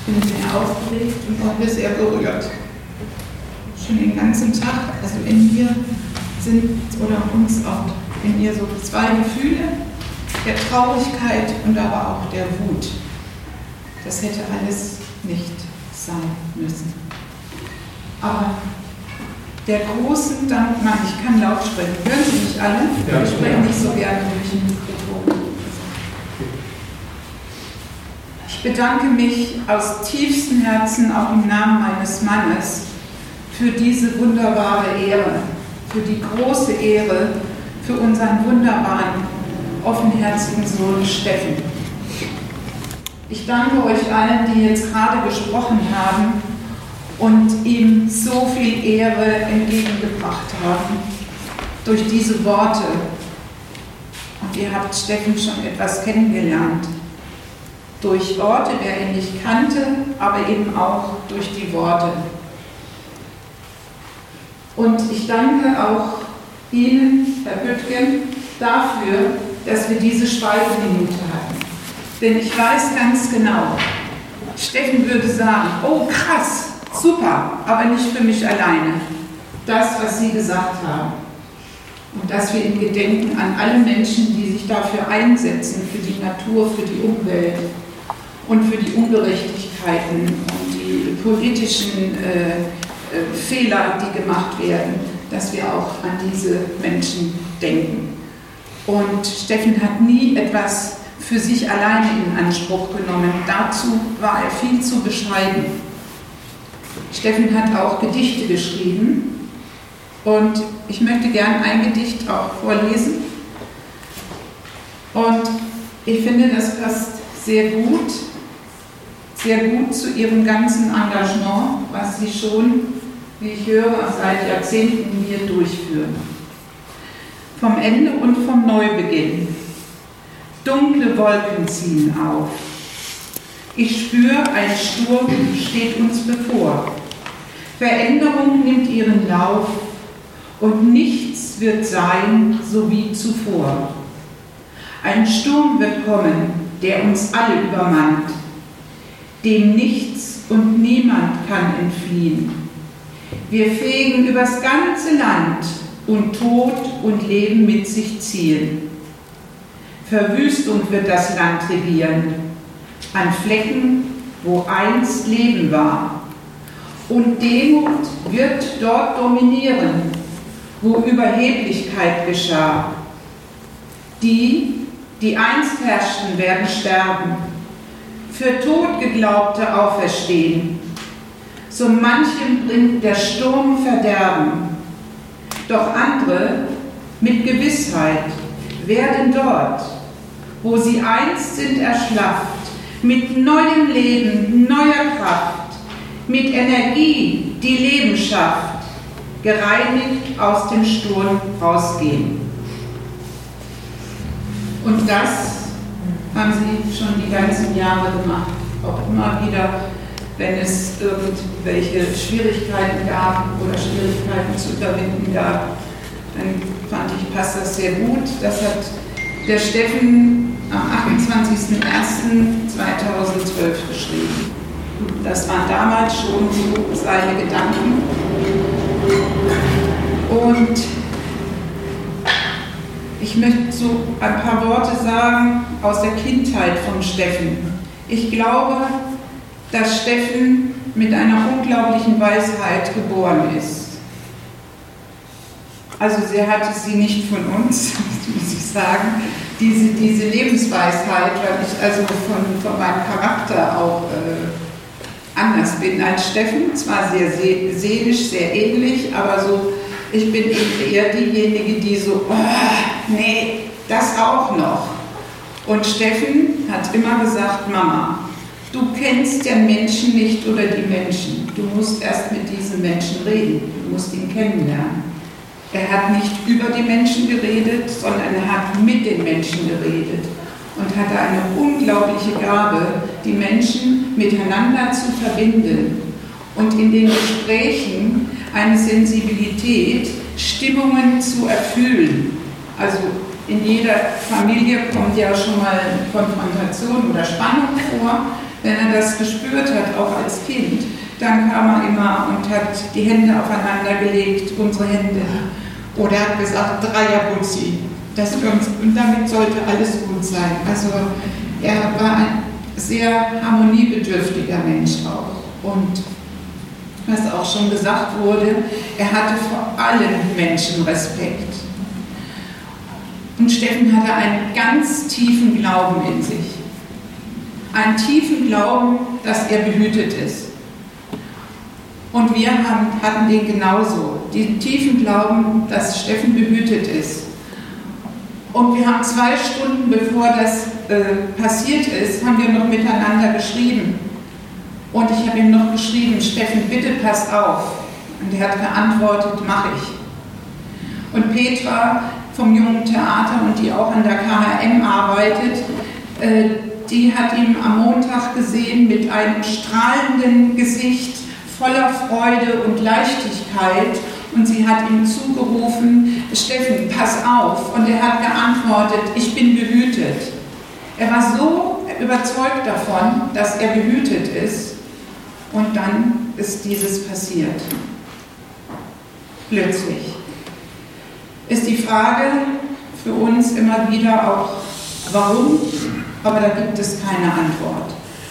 bin sehr aufgeregt und heute sehr berührt. Schon den ganzen Tag, also in mir sind oder uns auch in mir so zwei Gefühle, der Traurigkeit und aber auch der Wut. Das hätte alles nicht sein müssen. Aber der großen Dank, nein, ich kann laut sprechen. Hören Sie mich alle? Ja. Ich spreche nicht so gerne durch ein Mikrofon. Ich bedanke mich aus tiefstem Herzen, auch im Namen meines Mannes, für diese wunderbare Ehre, für die große Ehre, für unseren wunderbaren, offenherzigen Sohn Steffen. Ich danke euch allen, die jetzt gerade gesprochen haben und ihm so viel Ehre entgegengebracht haben durch diese Worte. Und ihr habt Steffen schon etwas kennengelernt. Durch Worte, wer ihn nicht kannte, aber eben auch durch die Worte. Und ich danke auch Ihnen, Herr Püttgen, dafür, dass wir diese Schweigeminute hatten. Denn ich weiß ganz genau, Steffen würde sagen, oh krass, super, aber nicht für mich alleine. Das, was Sie gesagt haben. Und dass wir in Gedenken an alle Menschen, die sich dafür einsetzen, für die Natur, für die Umwelt und für die Ungerechtigkeiten und die politischen Fehler, die gemacht werden, dass wir auch an diese Menschen denken. Und Steffen hat nie etwas für sich alleine in Anspruch genommen. Dazu war er viel zu bescheiden. Steffen hat auch Gedichte geschrieben und ich möchte gern ein Gedicht auch vorlesen. Und ich finde, das passt sehr gut zu ihrem ganzen Engagement, was sie schon, wie ich höre, seit Jahrzehnten hier durchführen. Vom Ende und vom Neubeginn. Dunkle Wolken ziehen auf. Ich spüre, ein Sturm steht uns bevor. Veränderung nimmt ihren Lauf und nichts wird sein, so wie zuvor. Ein Sturm wird kommen, der uns alle übermannt, dem nichts und niemand kann entfliehen. Wir fegen übers ganze Land und Tod und Leben mit sich ziehen. Verwüstung wird das Land regieren, an Flecken, wo einst Leben war. Und Demut wird dort dominieren, wo Überheblichkeit geschah. Die einst herrschten, werden sterben, für tot Geglaubte auferstehen. So manchem bringt der Sturm Verderben, doch andere mit Gewissheit werden dort, wo sie einst sind, erschlafft, mit neuem Leben, neuer Kraft, mit Energie, die Leben schafft, gereinigt aus dem Sturm rausgehen. Und das haben sie schon die ganzen Jahre gemacht, auch immer wieder, wenn es irgendwelche Schwierigkeiten gab oder Schwierigkeiten zu überwinden gab, dann fand ich, passt das sehr gut. Das hat der Steffen am 28.01.2012 geschrieben. Das waren damals schon so seine Gedanken. Und ich möchte so ein paar Worte sagen aus der Kindheit von Steffen. Ich glaube, dass Steffen mit einer unglaublichen Weisheit geboren ist. Also sie hatte sie nicht von uns, muss ich sagen, diese Lebensweisheit, weil ich also von meinem Charakter auch anders bin als Steffen, zwar sehr seelisch, sehr ähnlich, aber so, ich bin eben eher diejenige, die so, oh, nee, das auch noch. Und Steffen hat immer gesagt, Mama, du kennst den Menschen nicht oder die Menschen, du musst erst mit diesen Menschen reden, du musst ihn kennenlernen. Er hat nicht über die Menschen geredet, sondern er hat mit den Menschen geredet und hatte eine unglaubliche Gabe, die Menschen miteinander zu verbinden und in den Gesprächen eine Sensibilität, Stimmungen zu erfüllen. Also in jeder Familie kommt ja schon mal Konfrontation oder Spannung vor. wenn er das gespürt hat, auch als Kind, dann kam er immer und hat die Hände aufeinander gelegt, unsere Hände. Oder er hat gesagt, Dreierbutzi. Und damit sollte alles gut sein. Also er war ein sehr harmoniebedürftiger Mensch auch. Und was auch schon gesagt wurde, er hatte vor allen Menschen Respekt. Und Steffen hatte einen ganz tiefen Glauben in sich. Einen tiefen Glauben, dass er behütet ist. Und wir hatten den genauso. Den tiefen Glauben, dass Steffen behütet ist. Und wir haben 2 Stunden, bevor das passiert ist, haben wir noch miteinander geschrieben. Und ich habe ihm noch geschrieben, Steffen, bitte pass auf. Und er hat geantwortet, mache ich. Und Petra vom Jungen Theater und die auch an der KHM arbeitet, die hat ihn am Montag gesehen mit einem strahlenden Gesicht, voller Freude und Leichtigkeit. Und sie hat ihm zugerufen, Steffen, pass auf. Und er hat geantwortet, ich bin behütet. Er war so überzeugt davon, dass er behütet ist. Und dann ist dieses passiert. Plötzlich. Ist die Frage für uns immer wieder auch, warum? Aber da gibt es keine Antwort.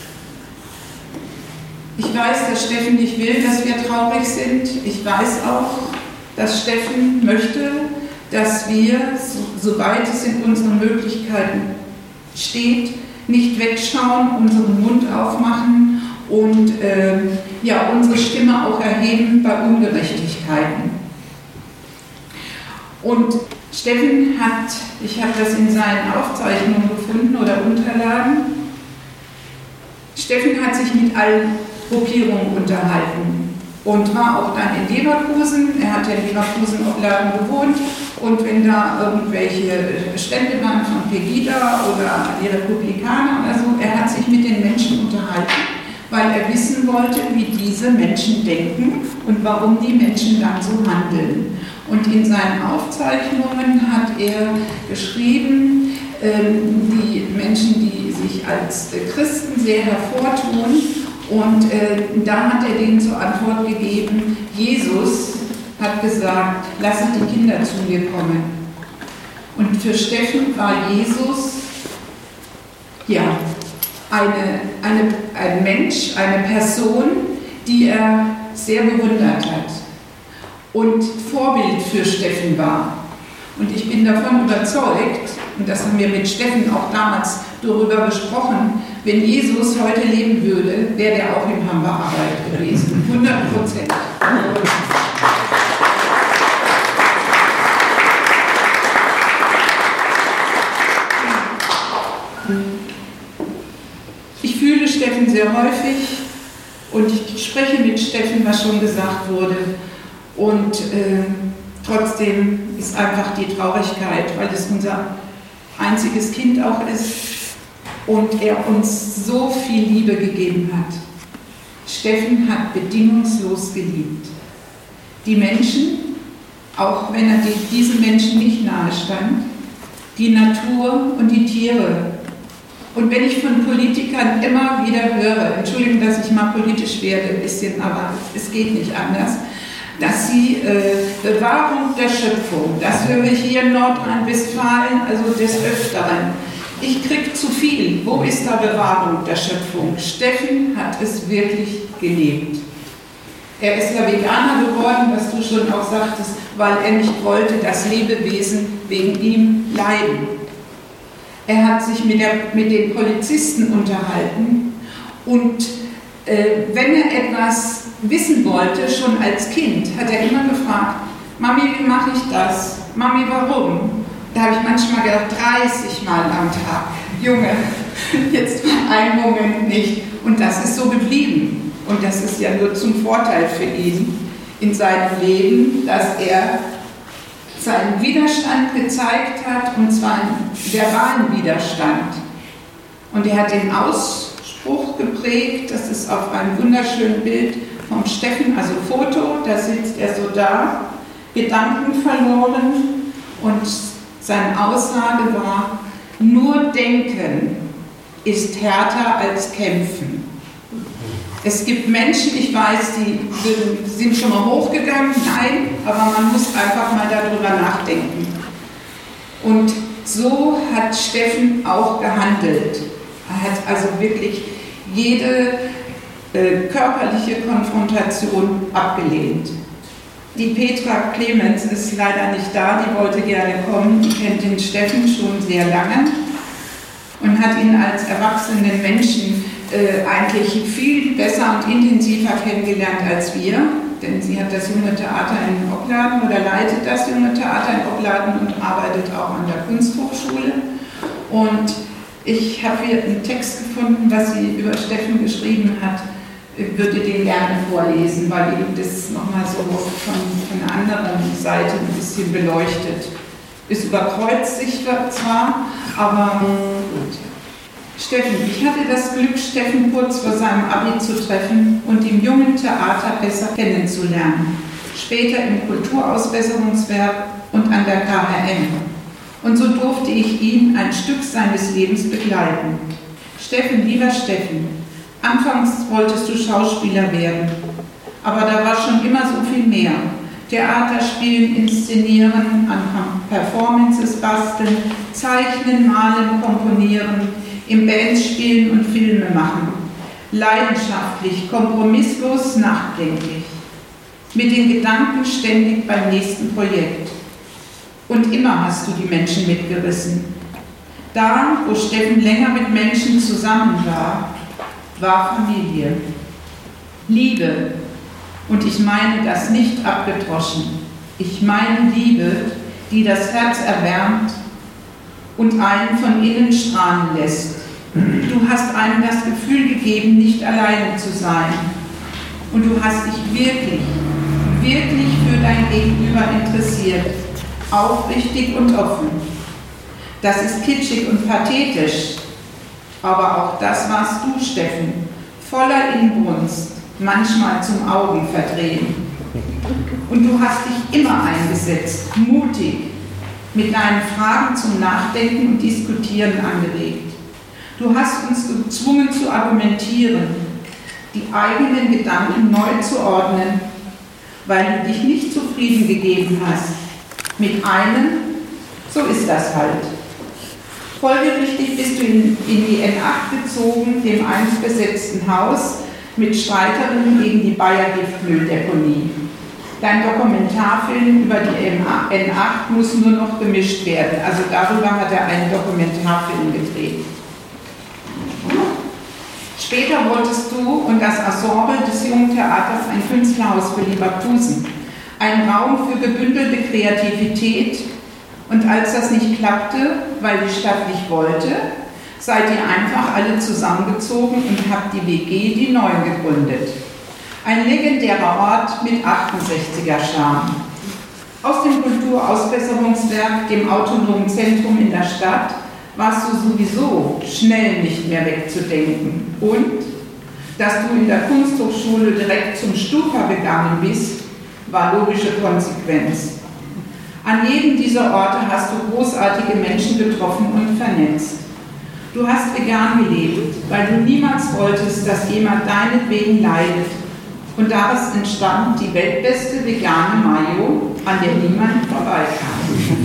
Ich weiß, dass Steffen nicht will, dass wir traurig sind. Ich weiß auch, dass Steffen möchte, dass wir, soweit es in unseren Möglichkeiten steht, nicht wegschauen, unseren Mund aufmachen und unsere Stimme auch erheben bei Ungerechtigkeiten. Und Steffen hat, ich habe das in seinen Aufzeichnungen gefunden oder Unterlagen, Steffen hat sich mit allen Gruppierungen unterhalten und war auch dann in Leverkusen. Er hat ja in Leverkusen auch lange gewohnt und wenn da irgendwelche Stände waren von Pegida oder die Republikaner oder so, er hat sich mit den Menschen unterhalten, weil er wissen wollte, wie diese Menschen denken und warum die Menschen dann so handeln. Und in seinen Aufzeichnungen hat er geschrieben, die Menschen, die sich als Christen sehr hervortun, und da hat er denen zur Antwort gegeben, Jesus hat gesagt, lasst die Kinder zu mir kommen. Und für Steffen war Jesus ein Mensch, eine Person, die er sehr bewundert hat und Vorbild für Steffen war. Und ich bin davon überzeugt, und das haben wir mit Steffen auch damals darüber besprochen, wenn Jesus heute leben würde, wäre er auch im Hammerarbeit gewesen. 100%. Ich fühle Steffen sehr häufig und ich spreche mit Steffen, was schon gesagt wurde. Und trotzdem ist einfach die Traurigkeit, weil es unser einziges Kind auch ist und er uns so viel Liebe gegeben hat. Steffen hat bedingungslos geliebt. Die Menschen, auch wenn er diesen Menschen nicht nahe stand, die Natur und die Tiere. Und wenn ich von Politikern immer wieder höre, Entschuldigung, dass ich mal politisch werde ein bisschen, aber es geht nicht anders, dass sie Bewahrung der Schöpfung, das höre ich hier in Nordrhein-Westfalen, also des Öfteren. Ich kriege zu viel. Wo ist da Bewahrung der Schöpfung? Steffen hat es wirklich gelebt. Er ist ja Veganer geworden, was du schon auch sagtest, weil er nicht wollte, dass Lebewesen wegen ihm leiden. Er hat sich mit den Polizisten unterhalten und wenn er etwas wissen wollte, schon als Kind, hat er immer gefragt, Mami, wie mache ich das? Mami, warum? Da habe ich manchmal gedacht, 30 Mal am Tag. Junge, jetzt einen Moment nicht. Und das ist so geblieben. Und das ist ja nur zum Vorteil für ihn in seinem Leben, dass er seinen Widerstand gezeigt hat, und zwar einen verbalen Widerstand. Und er hat den Ausspruch geprägt, das ist auf einem wunderschönen Bild vom Steffen, also Foto, da sitzt er so da, Gedanken verloren, und seine Aussage war, nur denken ist härter als kämpfen. Es gibt Menschen, ich weiß, die sind schon mal hochgegangen, nein, aber man muss einfach mal darüber nachdenken. Und so hat Steffen auch gehandelt. Er hat also wirklich jede körperliche Konfrontation abgelehnt. Die Petra Clemens ist leider nicht da, die wollte gerne kommen, die kennt den Steffen schon sehr lange und hat ihn als erwachsenen Menschen eigentlich viel besser und intensiver kennengelernt als wir, denn sie hat das Junge Theater in Opladen oder leitet das Junge Theater in Opladen und arbeitet auch an der Kunsthochschule. Und ich habe hier einen Text gefunden, was sie über Steffen geschrieben hat, würde den gerne vorlesen, weil ihm das nochmal so von einer anderen Seite ein bisschen beleuchtet. Es überkreuzt sich zwar, aber gut. Steffen, ich hatte das Glück, Steffen kurz vor seinem Abi zu treffen und im Jungen Theater besser kennenzulernen. Später im Kulturausbesserungswerk und an der KHM. Und so durfte ich ihn ein Stück seines Lebens begleiten. Steffen, lieber Steffen, anfangs wolltest du Schauspieler werden, aber da war schon immer so viel mehr. Theater spielen, inszenieren, an Performances basteln, zeichnen, malen, komponieren, im Bands spielen und Filme machen. Leidenschaftlich, kompromisslos, nachdenklich. Mit den Gedanken ständig beim nächsten Projekt. Und immer hast du die Menschen mitgerissen. Da, wo Steffen länger mit Menschen zusammen war, war Familie. Liebe. Und ich meine das nicht abgedroschen. Ich meine Liebe, die das Herz erwärmt und einen von innen strahlen lässt. Du hast einem das Gefühl gegeben, nicht alleine zu sein. Und du hast dich wirklich, wirklich für dein Gegenüber interessiert. Aufrichtig und offen. Das ist kitschig und pathetisch. Aber auch das warst du, Steffen. Voller Inbrunst, manchmal zum Augenverdrehen. Und du hast dich immer eingesetzt, mutig, mit deinen Fragen zum Nachdenken und Diskutieren angeregt. Du hast uns gezwungen zu argumentieren, die eigenen Gedanken neu zu ordnen, weil du dich nicht zufrieden gegeben hast. Mit einem, so ist das halt. Folgerichtig bist du in die N8 gezogen, dem einst besetzten Haus, mit Streiterinnen gegen die Bayer Giftmülldeponie. Dein Dokumentarfilm über die N8 muss nur noch gemischt werden. Also darüber hat er einen Dokumentarfilm gedreht. Später wolltest du und das Ensemble des Jungen Theaters ein Künstlerhaus für Leverkusen. Ein Raum für gebündelte Kreativität. Und als das nicht klappte, weil die Stadt nicht wollte, seid ihr einfach alle zusammengezogen und habt die WG Die Neuen gegründet. Ein legendärer Ort mit 68er-Charme. Aus dem Kulturausbesserungswerk, dem autonomen Zentrum in der Stadt, warst du sowieso schnell nicht mehr wegzudenken. Und dass du in der Kunsthochschule direkt zum Stupa gegangen bist, war logische Konsequenz. An jedem dieser Orte hast du großartige Menschen getroffen und vernetzt. Du hast vegan gelebt, weil du niemals wolltest, dass jemand deinetwegen leidet. Und daraus entstand die weltbeste vegane Mayo, an der niemand vorbeikam.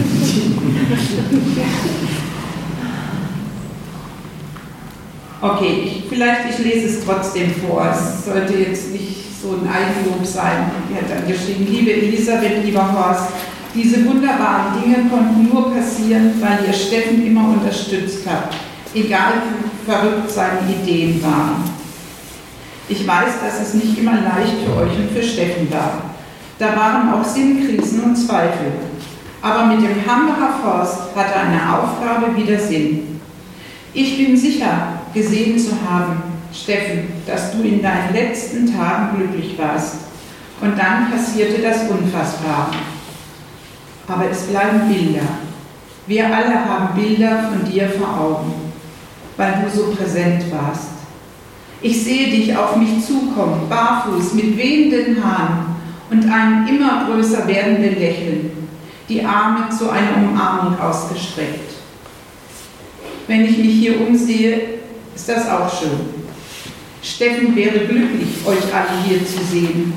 Okay, ich lese es trotzdem vor. Es sollte jetzt nicht so ein Eigenlob sein. Er hat dann geschrieben: Liebe Elisabeth, lieber Horst, diese wunderbaren Dinge konnten nur passieren, weil ihr Steffen immer unterstützt habt, egal wie verrückt seine Ideen waren. Ich weiß, dass es nicht immer leicht für euch und für Steffen war. Da waren auch Sinnkrisen und Zweifel. Aber mit dem Hambacher Forst hatte eine Aufgabe wieder Sinn. Ich bin sicher, gesehen zu haben, Steffen, dass du in deinen letzten Tagen glücklich warst. Und dann passierte das Unfassbare. Aber es bleiben Bilder. Wir alle haben Bilder von dir vor Augen, weil du so präsent warst. Ich sehe dich auf mich zukommen, barfuß, mit wehenden Haaren und einem immer größer werdenden Lächeln, die Arme zu einer Umarmung ausgestreckt. Wenn ich mich hier umsehe, ist das auch schön. Steffen wäre glücklich, euch alle hier zu sehen.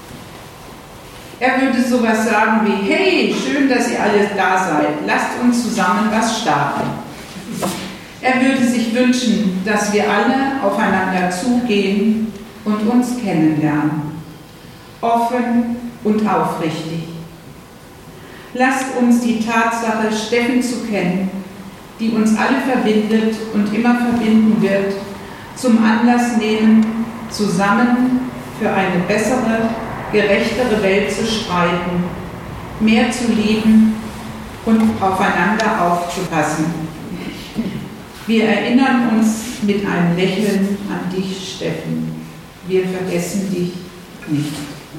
Er würde sowas sagen wie, hey, schön, dass ihr alle da seid, lasst uns zusammen was starten. Er würde sich wünschen, dass wir alle aufeinander zugehen und uns kennenlernen. Offen und aufrichtig. Lasst uns die Tatsache, Steffen zu kennen, die uns alle verbindet und immer verbinden wird, zum Anlass nehmen, zusammen für eine bessere, gerechtere Welt zu streiten, mehr zu lieben und aufeinander aufzupassen. Wir erinnern uns mit einem Lächeln an dich, Steffen. Wir vergessen dich nicht.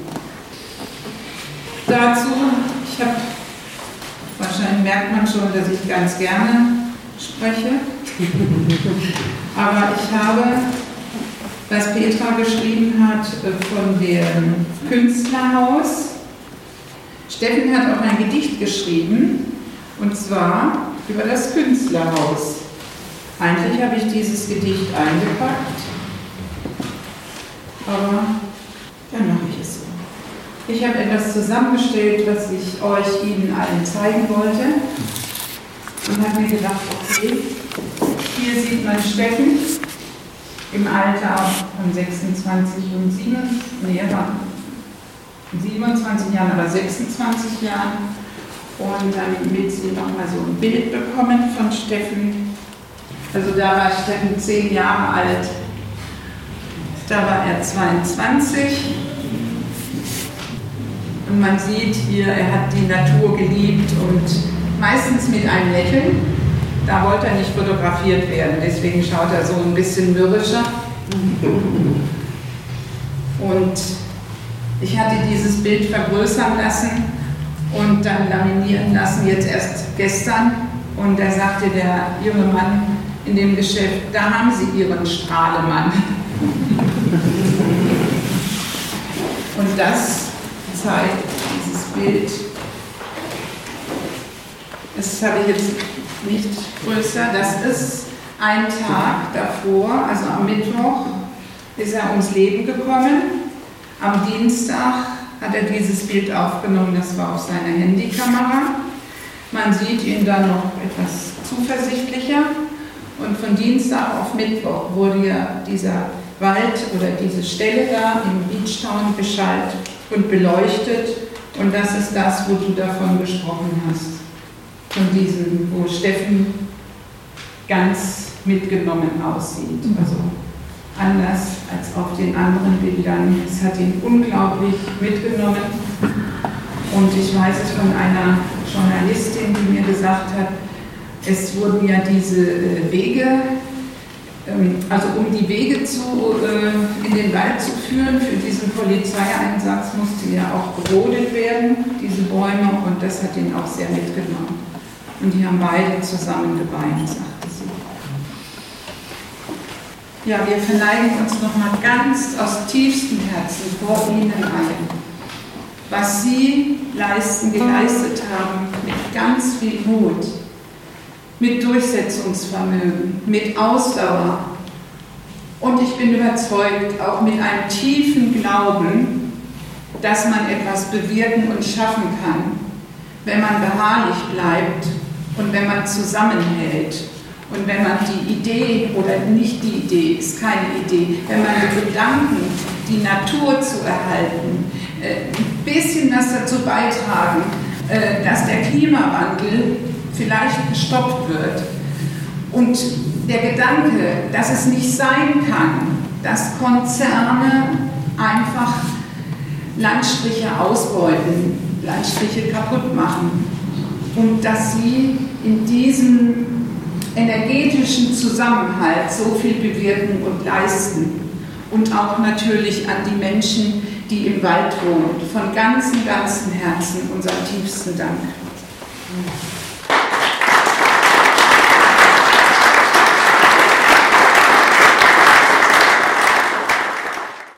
Dazu, wahrscheinlich merkt man schon, dass ich ganz gerne spreche, aber ich habe, was Petra geschrieben hat, von dem Künstlerhaus. Steffen hat auch ein Gedicht geschrieben, und zwar über das Künstlerhaus. Eigentlich habe ich dieses Gedicht eingepackt, aber dann mache ich es so. Ich habe etwas zusammengestellt, was ich Ihnen allen zeigen wollte, und habe mir gedacht, okay, hier sieht man Steffen im Alter von 26 und 27 Jahren, aber 26 Jahren. Und damit Sie nochmal so ein Bild bekommen von Steffen. Also da war Steffen 10 Jahre alt, da war er 22. Und man sieht hier, er hat die Natur geliebt und meistens mit einem Lächeln. Da wollte er nicht fotografiert werden, deswegen schaut er so ein bisschen mürrischer. Und ich hatte dieses Bild vergrößern lassen und dann laminieren lassen, jetzt erst gestern. Und da sagte der junge Mann in dem Geschäft, da haben Sie Ihren Strahlemann. Und das zeigt dieses Bild. Das habe ich jetzt nicht größer. Das ist ein Tag davor, also am Mittwoch ist er ums Leben gekommen. Am Dienstag hat er dieses Bild aufgenommen, das war auf seiner Handykamera. Man sieht ihn dann noch etwas zuversichtlicher. Und von Dienstag auf Mittwoch wurde ja dieser Wald oder diese Stelle da im Beachtown beschallt und beleuchtet. Und das ist das, wo du davon gesprochen hast. Von diesem, wo Steffen ganz mitgenommen aussieht. Also anders als auf den anderen Bildern. Es hat ihn unglaublich mitgenommen. Und ich weiß es von einer Journalistin, die mir gesagt hat, es wurden ja diese Wege, also um die Wege in den Wald zu führen, für diesen Polizeieinsatz musste ja auch gerodet werden, diese Bäume, und das hat ihn auch sehr mitgenommen. Und die haben beide zusammen geweint, sagte sie. Ja, wir verneigen uns nochmal ganz aus tiefstem Herzen vor Ihnen ein, was Sie geleistet haben, mit ganz viel Mut, mit Durchsetzungsvermögen, mit Ausdauer und ich bin überzeugt, auch mit einem tiefen Glauben, dass man etwas bewirken und schaffen kann, wenn man beharrlich bleibt und wenn man zusammenhält und wenn man die Idee, oder nicht die Idee, ist keine Idee, wenn man den Gedanken, die Natur zu erhalten, ein bisschen was dazu beitragen, dass der Klimawandel vielleicht gestoppt wird. Und der Gedanke, dass es nicht sein kann, dass Konzerne einfach Landstriche ausbeuten, Landstriche kaputt machen und dass sie in diesem energetischen Zusammenhalt so viel bewirken und leisten. Und auch natürlich an die Menschen, die im Wald wohnen. Von ganzem Herzen unseren tiefsten Dank.